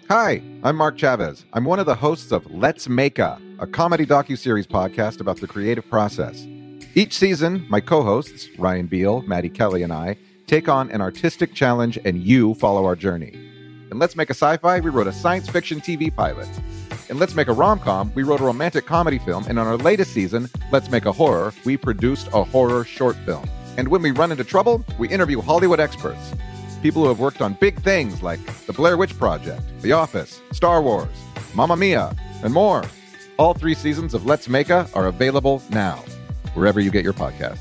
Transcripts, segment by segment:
Hi, I'm Mark Chavez. I'm one of the hosts of Let's Make a comedy docuseries podcast about the creative process. Each season, my co-hosts, Ryan Beal, Maddie Kelly, and I, take on an artistic challenge and you follow our journey. In Let's Make a Sci-Fi, we wrote a science fiction TV pilot. In Let's Make a Rom-Com, we wrote a romantic comedy film. And on our latest season, Let's Make a Horror, we produced a horror short film. And when we run into trouble, we interview Hollywood experts. People who have worked on big things like The Blair Witch Project, The Office, Star Wars, Mamma Mia, and more. All 3 seasons of Let's Make a are available now, wherever you get your podcasts.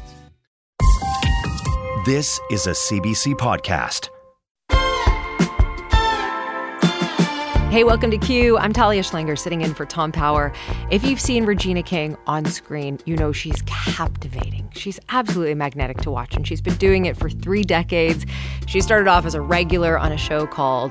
This is a CBC podcast. Hey, welcome to Q. I'm Talia Schlanger, sitting in for Tom Power. If you've seen Regina King on screen, you know she's captivating. She's absolutely magnetic to watch, and she's been doing it for 3 decades. She started off as a regular on a show called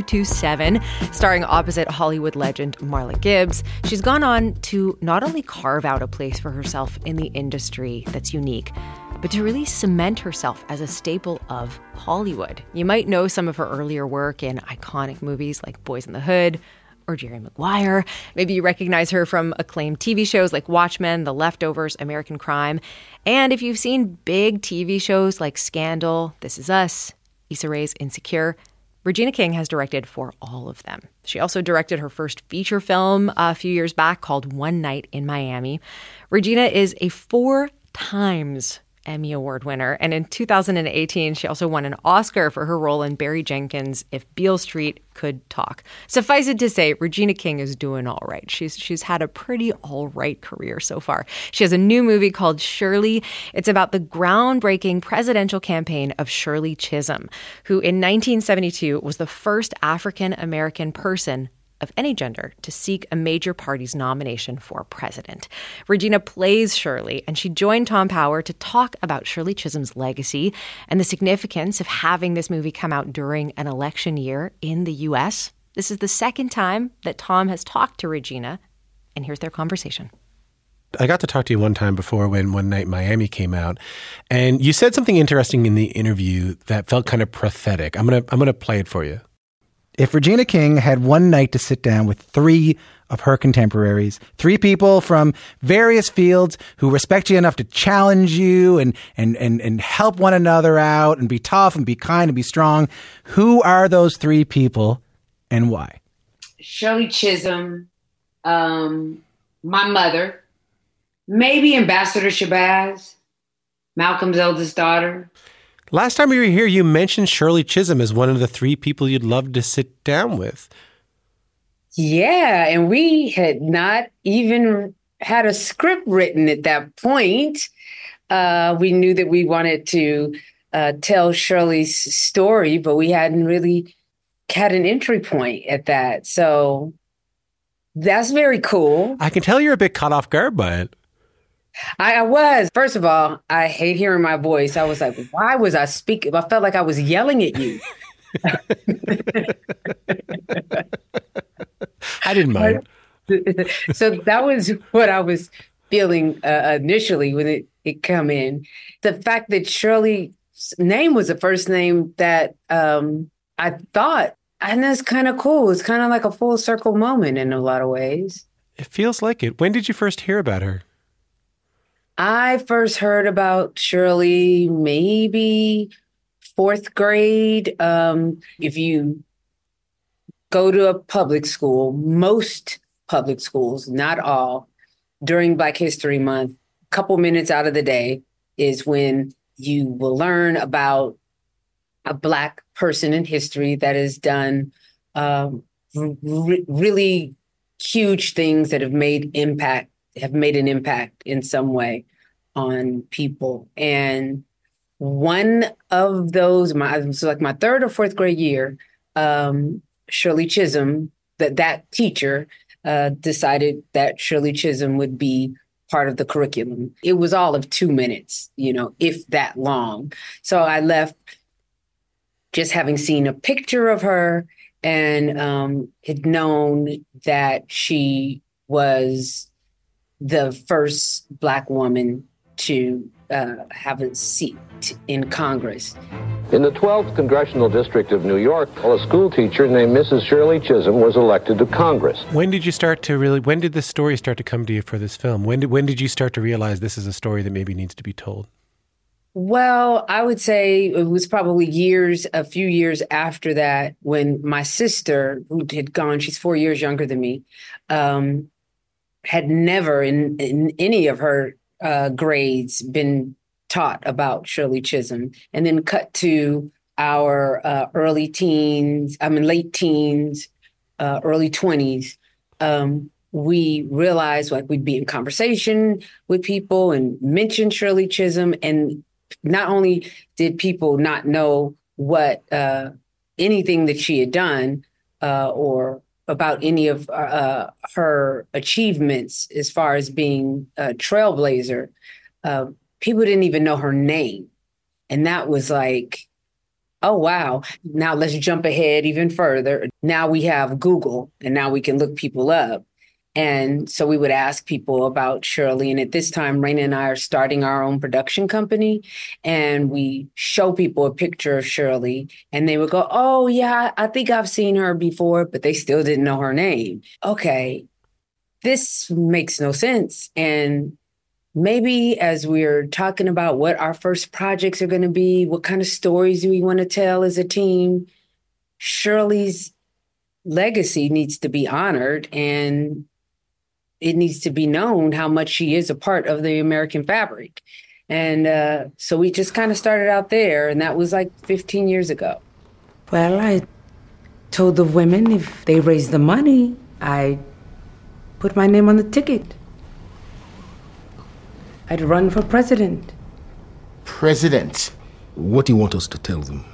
227, starring opposite Hollywood legend Marla Gibbs. She's gone on to not only carve out a place for herself in the industry that's unique, but to really cement herself as a staple of Hollywood. You might know some of her earlier work in iconic movies like Boys in the Hood or Jerry Maguire. Maybe you recognize her from acclaimed TV shows like Watchmen, The Leftovers, American Crime. And if you've seen big TV shows like Scandal, This Is Us, Issa Rae's Insecure, Regina King has directed for all of them. She also directed her first feature film a few years back called One Night in Miami. Regina is a 4 times Emmy Award winner. And in 2018, she also won an Oscar for her role in Barry Jenkins' If Beale Street Could Talk. Suffice it to say, Regina King is doing all right. She's had a pretty all right career so far. She has a new movie called Shirley. It's about the groundbreaking presidential campaign of Shirley Chisholm, who in 1972 was the first African-American person of any gender to seek a major party's nomination for president. Regina plays Shirley, and she joined Tom Power to talk about Shirley Chisholm's legacy and the significance of having this movie come out during an election year in the U.S. This is the second time that Tom has talked to Regina, and here's their conversation. I got to talk to you one time before when One Night Miami came out, and you said something interesting in the interview that felt kind of prophetic. I'm gonna play it for you. If Regina King had one night to sit down with 3 of her contemporaries, 3 people from various fields who respect you enough to challenge you and help one another out and be tough and be kind and be strong, who are those 3 people and why? Shirley Chisholm, my mother, maybe Ambassador Shabazz, Malcolm's eldest daughter. Last time we were here, you mentioned Shirley Chisholm as one of the 3 people you'd love to sit down with. Yeah, and we had not even had a script written at that point. We knew that we wanted to tell Shirley's story, but we hadn't really had an entry point at that. So that's very cool. I can tell you're a bit caught off guard by it. I was. First of all, I hate hearing my voice. I was like, why was I speaking? I felt like I was yelling at you. I didn't mind. So that was what I was feeling initially when it come in. The fact that Shirley's name was the first name that I thought, and that's kind of cool. It's kind of like a full circle moment in a lot of ways. It feels like it. When did you first hear about her? I first heard about Shirley maybe 4th grade. If you go to a public school, most public schools, not all, during Black History Month, a couple minutes out of the day is when you will learn about a Black person in history that has done really huge things that have made an impact in some way on people. And one of those, so like my 3rd or 4th grade year, Shirley Chisholm, that teacher decided that Shirley Chisholm would be part of the curriculum. It was all of 2 minutes, if that long. So I left just having seen a picture of her and had known that she was the first Black woman to have a seat in Congress. In the 12th Congressional District of New York, a school teacher named Mrs. Shirley Chisholm was elected to Congress. When did this story start to come to you for this film? When did you start to realize this is a story that maybe needs to be told? Well, I would say it was probably a few years after that, when my sister, who had gone, she's 4 years younger than me, had never in any of her grades been taught about Shirley Chisholm. And then cut to our late teens, early 20s. We realized like we'd be in conversation with people and mention Shirley Chisholm. And not only did people not know what anything that she had done or about any of her achievements as far as being a trailblazer, people didn't even know her name. And that was like, oh, wow. Now let's jump ahead even further. Now we have Google, and now we can look people up. And so we would ask people about Shirley. And at this time, Raina and I are starting our own production company. And we show people a picture of Shirley. And they would go, oh, yeah, I think I've seen her before. But they still didn't know her name. Okay, this makes no sense. And maybe as we're talking about what our first projects are going to be, what kind of stories do we want to tell as a team, Shirley's legacy needs to be honored, and it needs to be known how much she is a part of the American fabric. And so we just kind of started out there, and that was like 15 years ago. Well, I told the women if they raise the money, I put my name on the ticket. I'd run for president. President? What do you want us to tell them?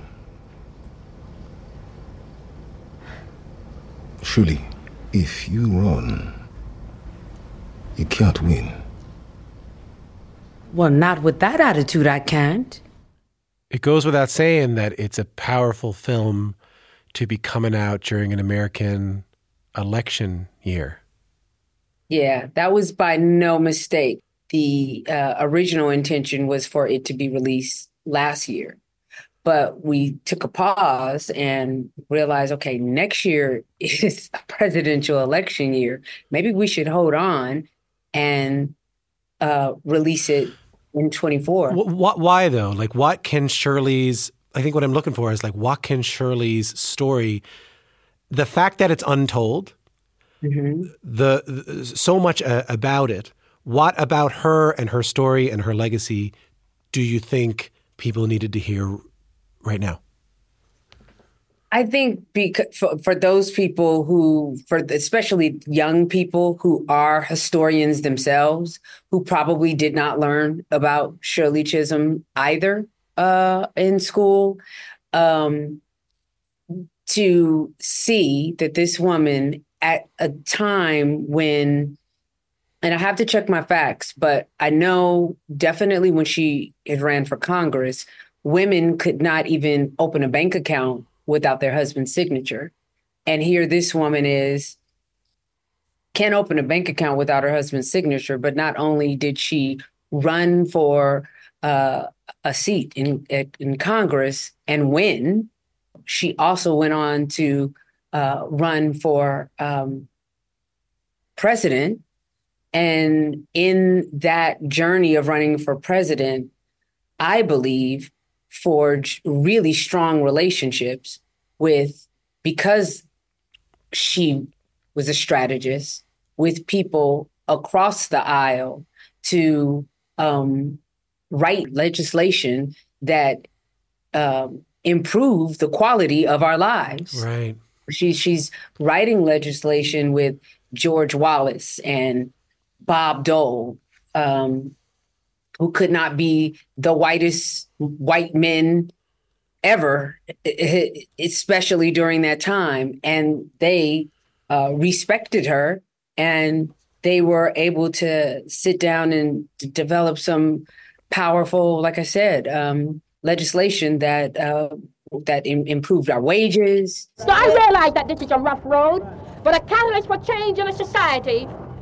Surely, if you run, you can't win. Well, not with that attitude, I can't. It goes without saying that it's a powerful film to be coming out during an American election year. Yeah, that was by no mistake. The original intention was for it to be released last year. But we took a pause and realized, okay, next year is a presidential election year. Maybe we should hold on and release it in 24. Why, though? Like, what can Shirley's, I think what I'm looking for is, like, what can Shirley's story, the fact that it's untold, the so much about it, what about her and her story and her legacy do you think people needed to hear right now? I think for those people especially young people who are historians themselves, who probably did not learn about Shirley Chisholm either in school, to see that this woman at a time when, and I have to check my facts, but I know definitely when she had ran for Congress, women could not even open a bank account without their husband's signature. And here this woman can't open a bank account without her husband's signature. But not only did she run for a seat in Congress and win, she also went on to run for president. And in that journey of running for president, I believe forged really strong relationships because she was a strategist, with people across the aisle to write legislation that improve the quality of our lives. Right. She's writing legislation with George Wallace and Bob Dole, who could not be the whitest white men ever, especially during that time. And they respected her, and they were able to sit down and develop some powerful, like I said, legislation that improved our wages. So I realize that this is a rough road, but a catalyst for change in a society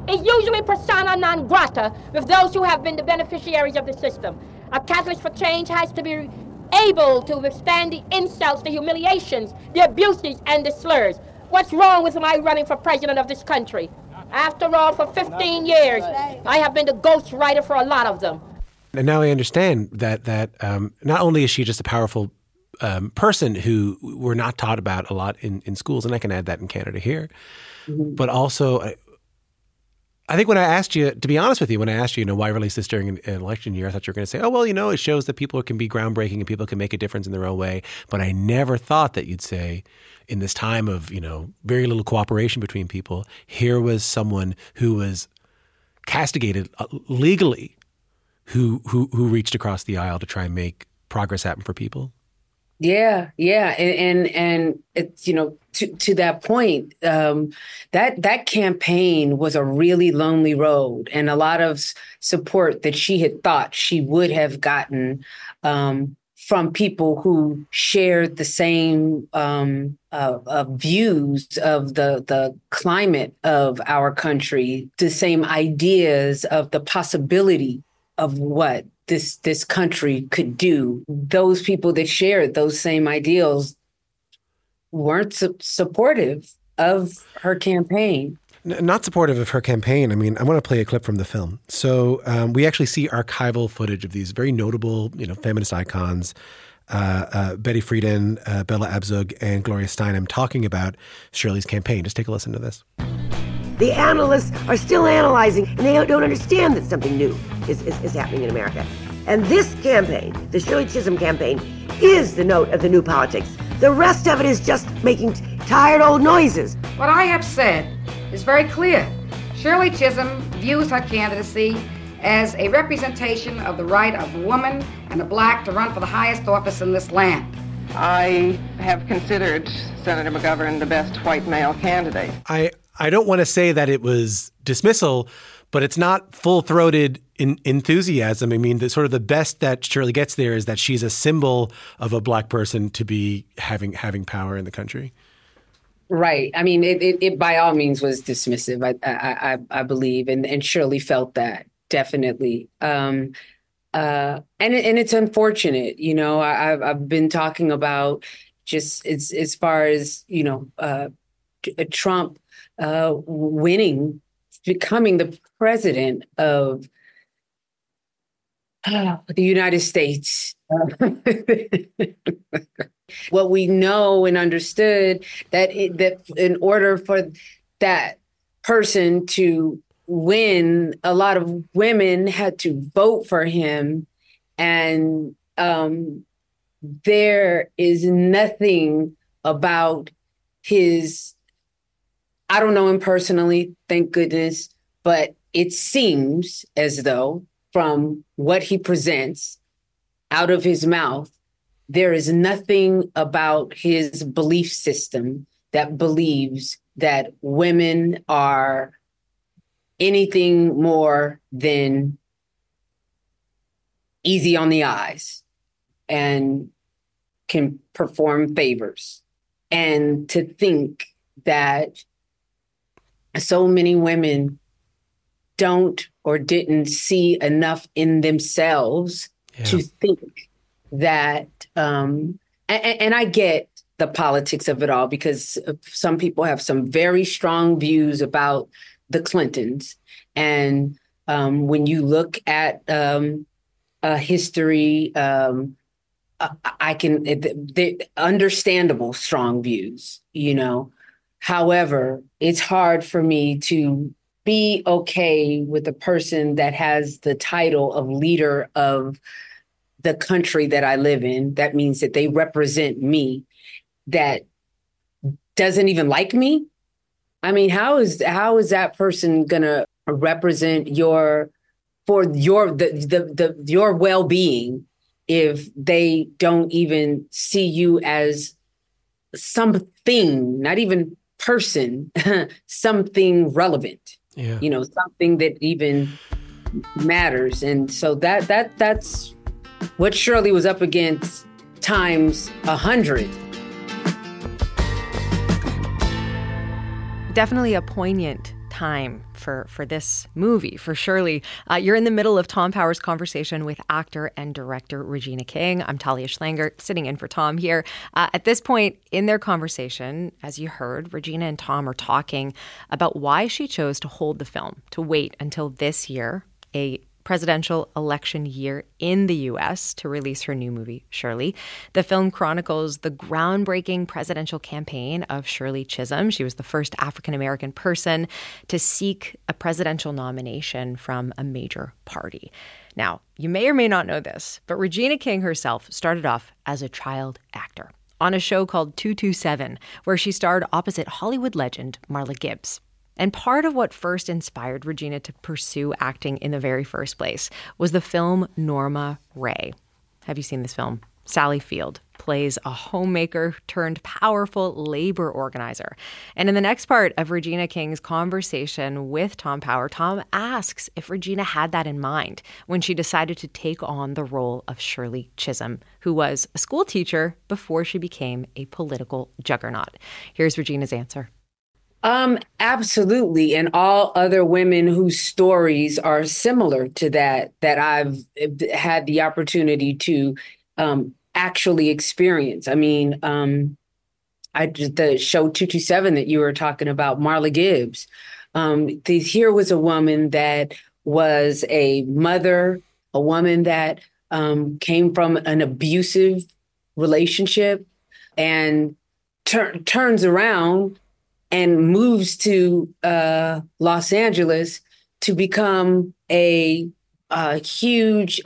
is usually persona non grata with those who have been the beneficiaries of the system. A Catalyst for Change has to be able to withstand the insults, the humiliations, the abuses, and the slurs. What's wrong with my running for president of this country? After all, for 15 years, I have been the ghostwriter for a lot of them. And now I understand that not only is she just a powerful person who we're not taught about a lot in schools, and I can add that in Canada here, but also I think when I asked you, to be honest with you, when I asked you, why release this during an election year, I thought you were going to say, oh, well, it shows that people can be groundbreaking and people can make a difference in their own way. But I never thought that you'd say, in this time of, very little cooperation between people, here was someone who was castigated legally, who reached across the aisle to try and make progress happen for people. Yeah. And it's, to that point, that campaign was a really lonely road, and a lot of support that she had thought she would have gotten from people who shared the same views of the climate of our country, the same ideas of the possibility of what this country could do. Those people that shared those same ideals weren't supportive of her campaign. Not supportive of her campaign. I mean, I want to play a clip from the film. So we actually see archival footage of these very notable, feminist icons, Betty Friedan, Bella Abzug, and Gloria Steinem talking about Shirley's campaign. Just take a listen to this. The analysts are still analyzing, and they don't understand that something new is happening in America. And this campaign, the Shirley Chisholm campaign, is the note of the new politics. The rest of it is just making tired old noises. What I have said is very clear. Shirley Chisholm views her candidacy as a representation of the right of a woman and a black to run for the highest office in this land. I have considered Senator McGovern the best white male candidate. I don't want to say that it was dismissal, but it's not full-throated enthusiasm. I mean, the best that Shirley gets there is that she's a symbol of a black person to be having power in the country. Right. I mean, it by all means was dismissive, I believe, and Shirley felt that, definitely. And it's unfortunate, I've been talking about just as far as, Trump winning, becoming the president of the United States. What we know and understood that in order for that person to win, a lot of women had to vote for him, and there is nothing about his. I don't know him personally, thank goodness, but it seems as though from what he presents out of his mouth, there is nothing about his belief system that believes that women are anything more than easy on the eyes and can perform favors. And to think that so many women don't or didn't see enough in themselves to think that, and I get the politics of it all, because some people have some very strong views about the Clintons. And when you look at history, they're understandable strong views, However, it's hard for me to be okay with a person that has the title of leader of the country that I live in. That means that they represent me, that doesn't even like me. I mean, how is that person gonna represent your well-being if they don't even see you as something, not even person, something relevant, something that even matters. And so that's what Shirley was up against times 100. Definitely a poignant time for this movie, for Shirley. You're in the middle of Tom Power's conversation with actor and director Regina King. I'm Talia Schlanger, sitting in for Tom here. At this point in their conversation, as you heard, Regina and Tom are talking about why she chose to hold the film, to wait until this year, a presidential election year in the U.S., to release her new movie, Shirley. The film chronicles the groundbreaking presidential campaign of Shirley Chisholm. She was the first African-American person to seek a presidential nomination from a major party. Now, you may or may not know this, but Regina King herself started off as a child actor on a show called 227, where she starred opposite Hollywood legend Marla Gibbs. And part of what first inspired Regina to pursue acting in the very first place was the film Norma Ray. Have you seen this film? Sally Field plays a homemaker turned powerful labor organizer. And in the next part of Regina King's conversation with Tom Power, Tom asks if Regina had that in mind when she decided to take on the role of Shirley Chisholm, who was a school teacher before she became a political juggernaut. Here's Regina's answer. Absolutely. And all other women whose stories are similar to that I've had the opportunity to actually experience. I mean, the show 227 that you were talking about, Marla Gibbs, here was a woman that was a mother, a woman that came from an abusive relationship and turns around and moves to Los Angeles to become a huge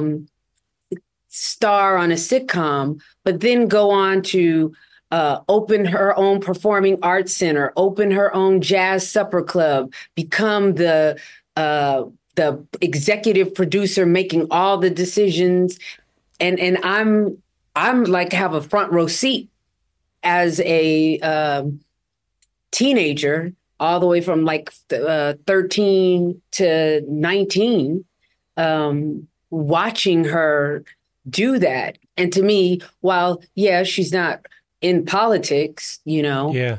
star on a sitcom, but then go on to open her own performing arts center, open her own jazz supper club, become the executive producer making all the decisions. And I'm like have a front row seat as a teenager, all the way from like 13 to 19, watching her do that. And to me, while, she's not in politics, but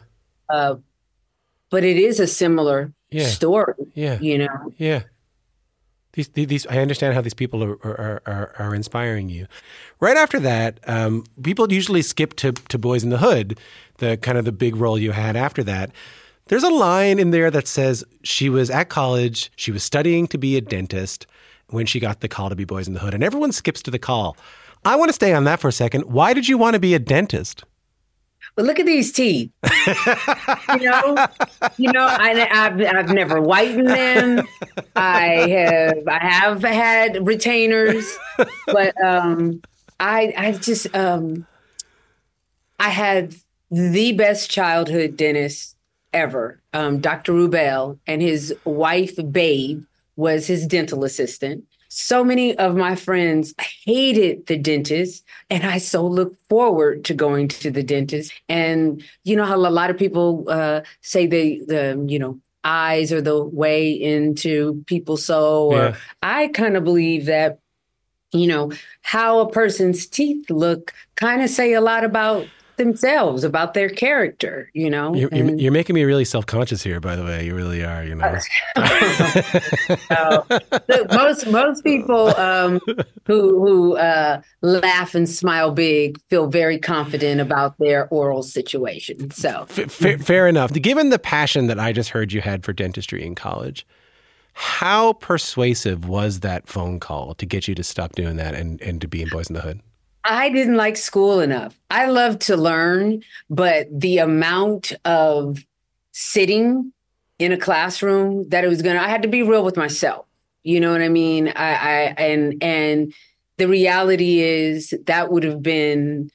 it is a similar story, Yeah. These I understand how these people are inspiring you. Right after that, people usually skip to Boys in the Hood, the kind of the big role you had after that. There's a line in there that says she was at college, she was studying to be a dentist when she got the call to be Boys in the Hood, and everyone skips to the call. I want to stay on that for a second. Why did you want to be a dentist? But look at these teeth. I've never whitened them. I have had retainers, but I had the best childhood dentist ever. Dr. Rubel, and his wife, Babe, was his dental assistant. So many of my friends hated the dentist, and I so look forward to going to the dentist. And you know how a lot of people say the eyes are the way into people's soul. Yeah. Or I kind of believe that, how a person's teeth look kind of say a lot about themselves, about their character, You're making me really self-conscious here, by the way. You really are, Most people who laugh and smile big feel very confident about their oral situation. So fair enough. Given the passion that I just heard you had for dentistry in college, how persuasive was that phone call to get you to stop doing that and to be in Boys in the Hood? I didn't like school enough. I love to learn, but the amount of sitting in a classroom that I had to be real with myself. You know what I mean? And the reality is that would have been,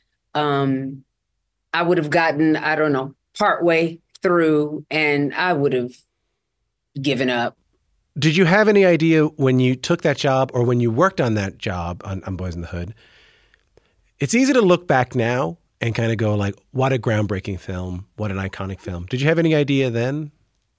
I would have gotten, partway through, and I would have given up. Did you have any idea when you took that job or when you worked on that job on Boys in the Hood? It's easy to look back now and kind of go like, what a groundbreaking film, what an iconic film. Did you have any idea then?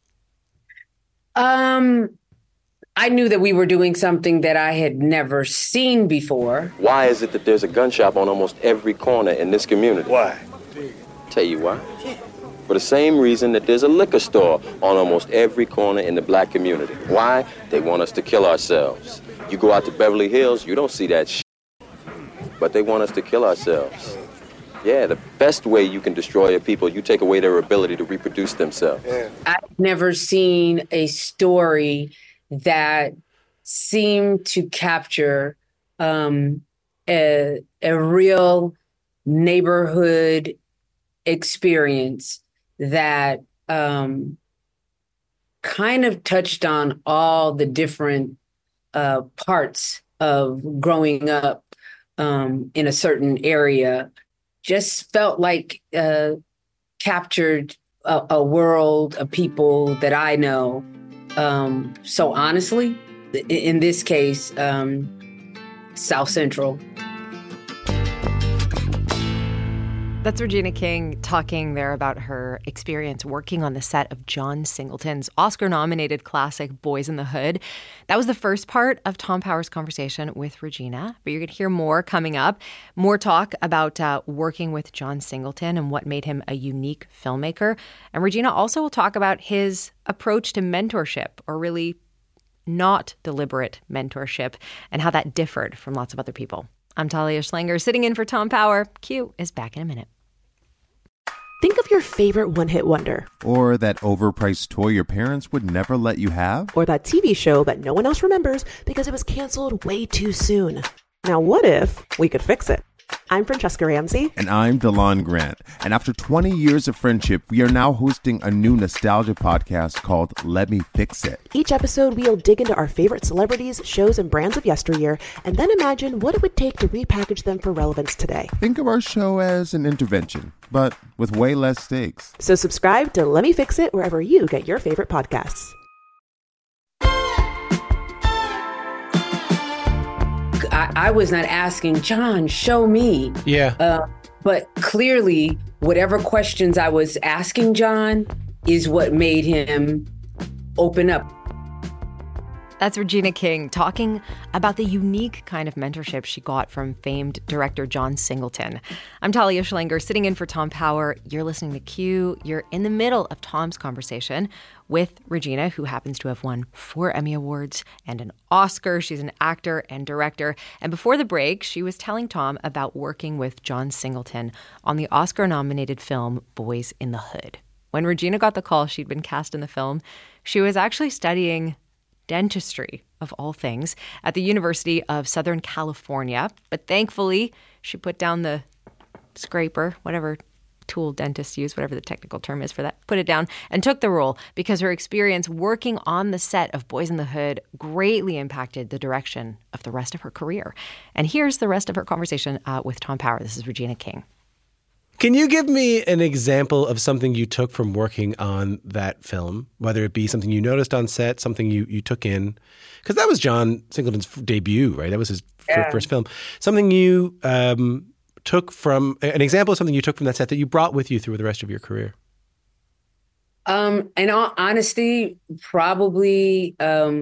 I knew that we were doing something that I had never seen before. Why is it that there's a gun shop on almost every corner in this community? Why? Tell you why. for the same reason that there's a liquor store on almost every corner in the black community. Why? They want us to kill ourselves. You go out to Beverly Hills, you don't see that shit. But they want us to kill ourselves. Yeah, the best way you can destroy a people, you take away their ability to reproduce themselves. I've never seen a story that seemed to capture a real neighborhood experience that kind of touched on all the different parts of growing up in a certain area. Just felt like captured a world of people that I know. So honestly, in this case, South Central. That's Regina King talking there about her experience working on the set of John Singleton's Oscar-nominated classic Boys in the Hood. That was the first part of Tom Power's conversation with Regina, but you're going to hear more coming up. More talk about working with John Singleton and what made him a unique filmmaker. And Regina also will talk about his approach to mentorship, or really not deliberate mentorship, and how that differed from lots of other people. I'm Talia Schlanger, sitting in for Tom Power. Q is back in a minute. Think of your favorite one-hit wonder. Or that overpriced toy your parents would never let you have. Or that TV show that no one else remembers because it was canceled way too soon. Now, what if we could fix it? I'm Francesca Ramsey. And I'm DeLon Grant. And after 20 years of friendship, we are now hosting a new nostalgia podcast called Let Me Fix It. Each episode, we'll dig into our favorite celebrities, shows, and brands of yesteryear, and then imagine what it would take to repackage them for relevance today. Think of our show as an intervention, but with way less stakes. So subscribe to Let Me Fix It wherever you get your favorite podcasts. I was not asking, John, show me. Yeah. But clearly, whatever questions I was asking John is what made him open up. That's Regina King talking about the unique kind of mentorship she got from famed director John Singleton. I'm Talia Schlanger, sitting in for Tom Power. You're listening to Q. You're in the middle of Tom's conversation with Regina, who happens to have won 4 Emmy Awards and an Oscar. She's an actor and director. And before the break, she was telling Tom about working with John Singleton on the Oscar-nominated film Boys in the Hood. When Regina got the call she'd been cast in the film, she was actually studying dentistry, of all things, at the University of Southern California. But thankfully, she put down the scraper, whatever tool dentists use, whatever the technical term is for that, put it down and took the role because her experience working on the set of Boys in the Hood greatly impacted the direction of the rest of her career. And here's the rest of her conversation with Tom Power. This is Regina King. Can you give me an example of something you took from working on that film, whether it be something you noticed on set, something you took in? Because that was John Singleton's debut, right? That was his first film. Something you took from, an example of something you took from that set that you brought with you through the rest of your career. In all honesty, probably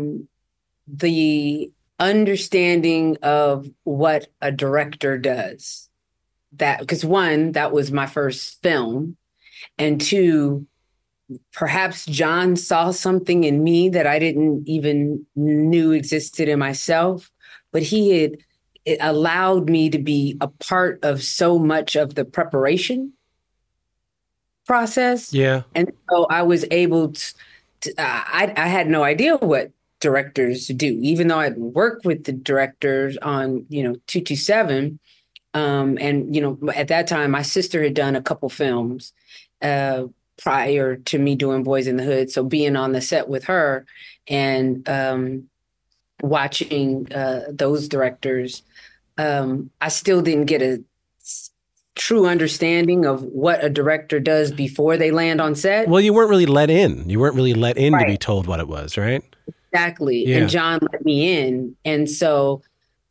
the understanding of what a director does. That because one, that was my first film, and two, perhaps John saw something in me that I didn't even knew existed in myself, but it allowed me to be a part of so much of the preparation process. Yeah, and so I was able to. I had no idea what directors do, even though I'd worked with the directors on 227. And, at that time, my sister had done a couple films prior to me doing Boys in the Hood. So being on the set with her and watching those directors, I still didn't get a true understanding of what a director does before they land on set. Well, you weren't really let in. You weren't really let in to be told what it was, right? Exactly. Yeah. And John let me in. And so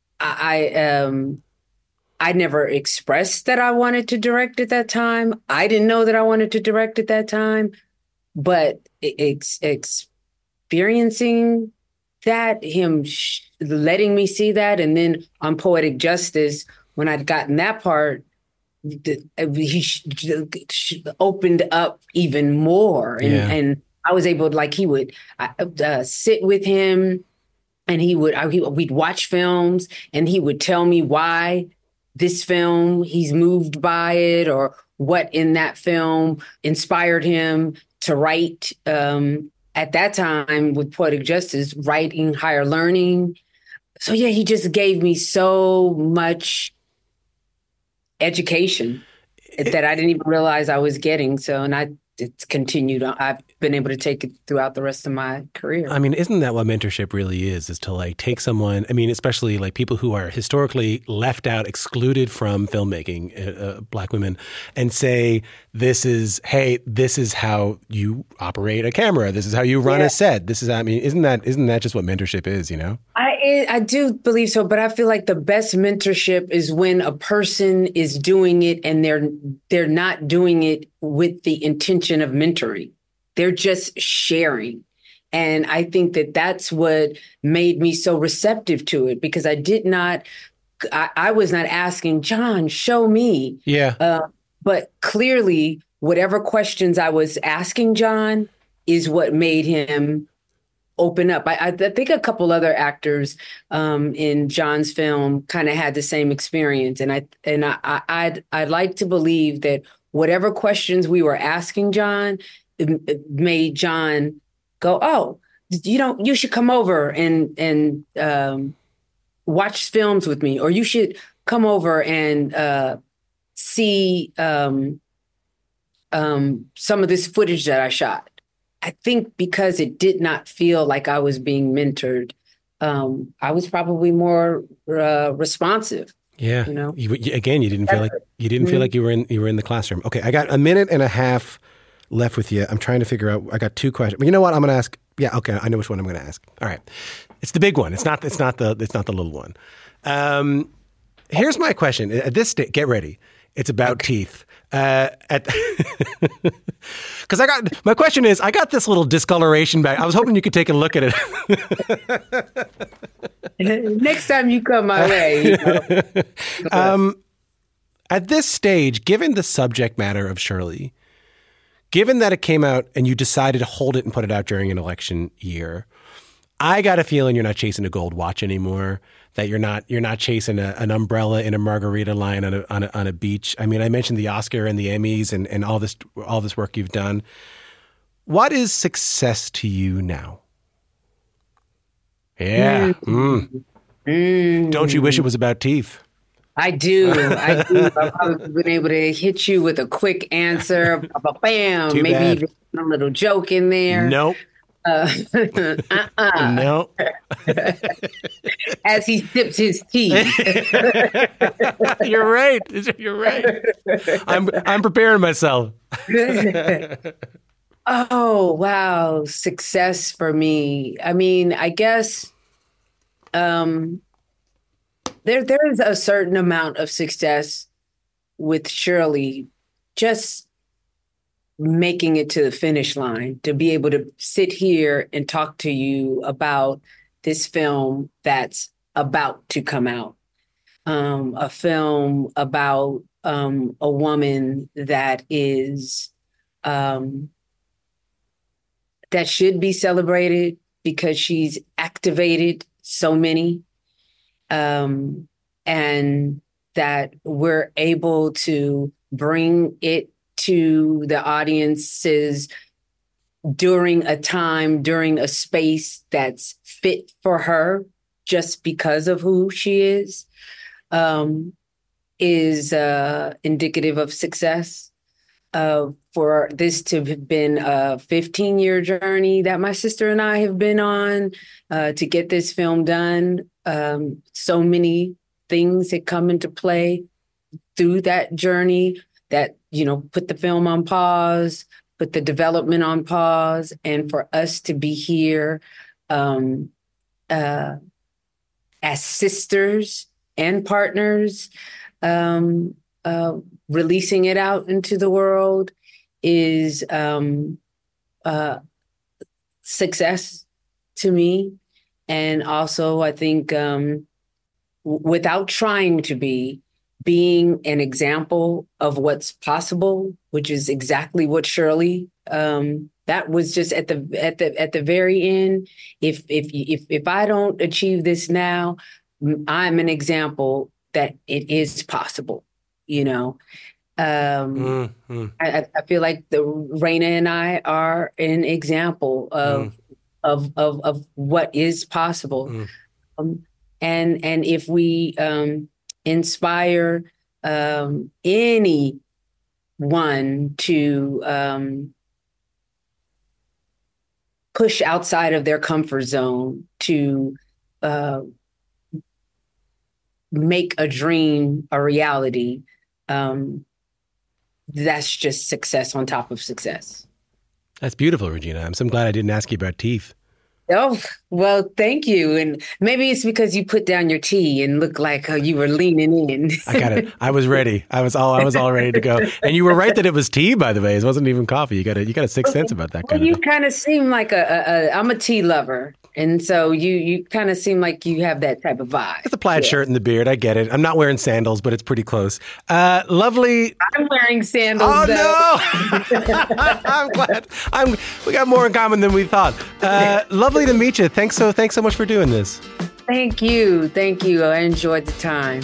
I never expressed that I wanted to direct at that time. I didn't know that I wanted to direct at that time, but experiencing that, him letting me see that, and then on Poetic Justice, when I'd gotten that part, he opened up even more, and I was able to, like, he would sit with him, and we'd watch films, and he would tell me why this film he's moved by it, or what in that film inspired him to write. At that time, with Poetic Justice, writing Higher Learning. So yeah, he just gave me so much education that I didn't even realize I was getting. So, and it's continued. I've been able to take it throughout the rest of my career. I mean, isn't that what mentorship really is to like take someone, I mean, especially like people who are historically left out, excluded from filmmaking, Black women, and say, this is how you operate a camera. This is how you run a set. This is, I mean, isn't that just what mentorship is, you know? I do believe so, but I feel like the best mentorship is when a person is doing it and they're not doing it with the intention of mentoring. They're just sharing. And I think that that's what made me so receptive to it, because I was not asking, John, show me. Yeah. But clearly, whatever questions I was asking John is what made him open up. I think a couple other actors in John's film kind of had the same experience, and I'd like to believe that whatever questions we were asking John, it made John go, "Oh, you should come over and watch films with me, or you should come over and see some of this footage that I shot." I think because it did not feel like I was being mentored, I was probably more responsive. Yeah. You know, you didn't feel like you were in the classroom. Okay, I got a minute and a half left with you. I'm trying to figure out. I got two questions. But you know what? I'm going to ask. Yeah. Okay. I know which one I'm going to ask. All right. It's the big one. It's not the little one. Here's my question. At this stage, get ready. It's about teeth. Because my question is, I got this little discoloration back. I was hoping you could take a look at it. Next time you come my way. At this stage, given the subject matter of Shirley, given that it came out and you decided to hold it and put it out during an election year, I got a feeling you're not chasing a gold watch anymore. That you're not chasing an umbrella in a margarita line on a beach. I mean, I mentioned the Oscar and the Emmys and all this work you've done. What is success to you now? Yeah. Don't you wish it was about teeth? I do. I've probably been able to hit you with a quick answer. Bam. Too maybe bad. even a little joke in there. Nope. No. As he sips his tea. You're right. You're right. I'm preparing myself. Oh, wow. Success for me. I mean, I guess there is a certain amount of success with Shirley just making it to the finish line, to be able to sit here and talk to you about this film that's about to come out. A film about a woman that is that should be celebrated because she's activated so many, and that we're able to bring it to the audiences during a space that's fit for her just because of who she is indicative of success. For this to have been a 15-year journey that my sister and I have been on to get this film done. So many things that come into play through that journey that, put the film on pause, put the development on pause, and for us to be here as sisters and partners, releasing it out into the world is success to me. And also, I think without trying to be, being an example of what's possible, which is exactly what Shirley. That was just at the very end. If I don't achieve this now, I'm an example that it is possible. You know, I feel like Raina and I are an example of what is possible. And if we inspire anyone to push outside of their comfort zone, to make a dream a reality, that's just success on top of success. That's beautiful, Regina. I'm so glad I didn't ask you about teeth. Oh, well, thank you. And maybe it's because you put down your tea and looked like you were leaning in. I got it. I was ready. I was all ready to go. And you were right that it was tea, by the way. It wasn't even coffee. You got a sixth sense about that kind of thing. You kind of seem like I'm a tea lover. And so you kind of seem like you have that type of vibe. It's a plaid shirt and the beard. I get it. I'm not wearing sandals, but it's pretty close. Lovely. I'm wearing sandals. Oh, though. No. I'm glad. We got more in common than we thought. Lovely to meet you. Thanks so much for doing this. Thank you. I enjoyed the time.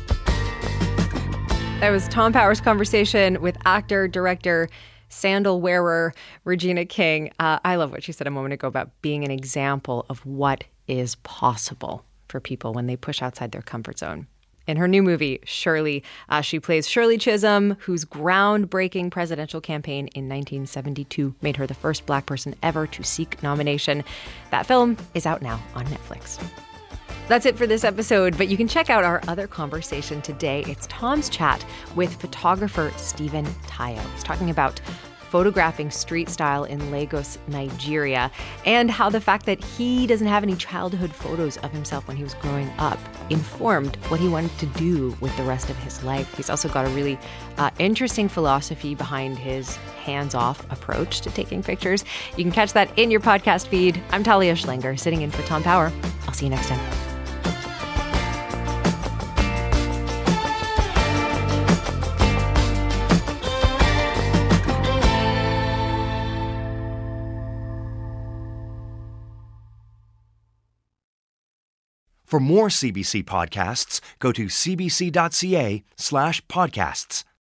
That was Tom Power's conversation with actor, director, sandal wearer Regina King. I love what she said a moment ago about being an example of what is possible for people when they push outside their comfort zone. In her new movie, Shirley, she plays Shirley Chisholm, whose groundbreaking presidential campaign in 1972 made her the first Black person ever to seek nomination. That film is out now on Netflix. That's it for this episode, but you can check out our other conversation today. It's Tom's chat with photographer Stephen Tayo. He's talking about photographing street style in Lagos, Nigeria, and how the fact that he doesn't have any childhood photos of himself when he was growing up informed what he wanted to do with the rest of his life. He's also got a really interesting philosophy behind his hands-off approach to taking pictures. You can catch that in your podcast feed. I'm Talia Schlanger, sitting in for Tom Power. I'll see you next time. For more CBC podcasts, go to cbc.ca/podcasts.